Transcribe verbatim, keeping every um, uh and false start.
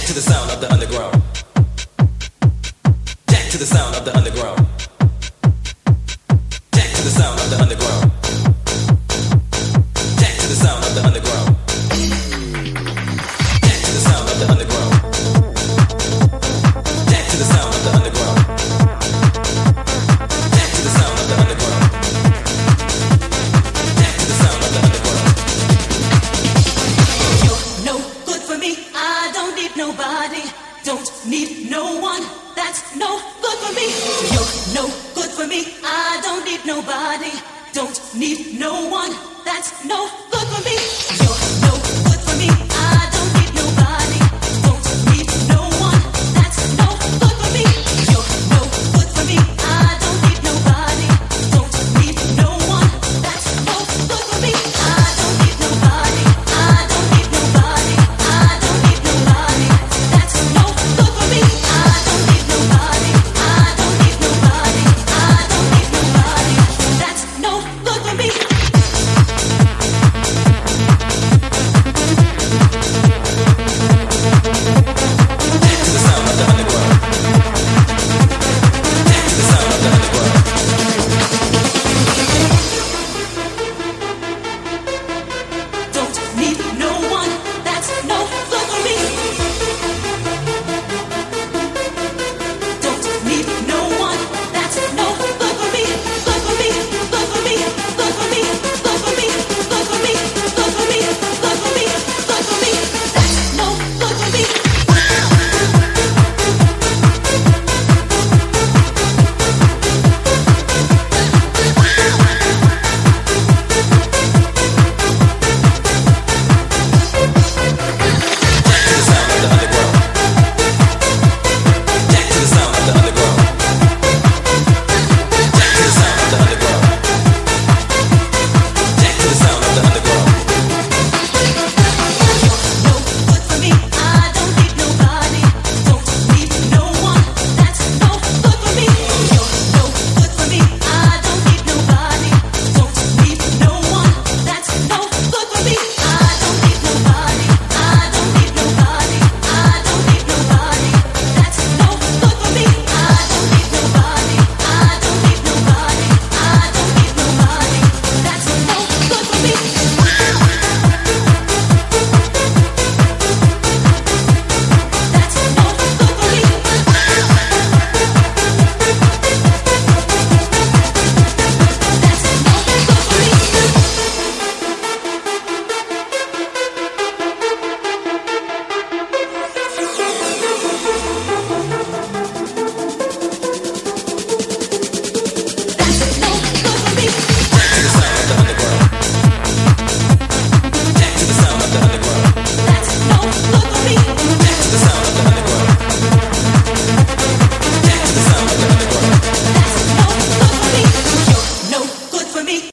to the sound of the underground. Jack to the sound of the underground. Jack to the sound of the underground. Jack to the sound of the underground. Jack to the sound of the underground. Jack to the sound of the underground. Jack to the sound of the underground. Jack to the sound of the underground. You're no good for me. I don't need nobody. Don't need no one. That's no good for me. You're no good for me. I don't need nobody. Don't need no one. That's no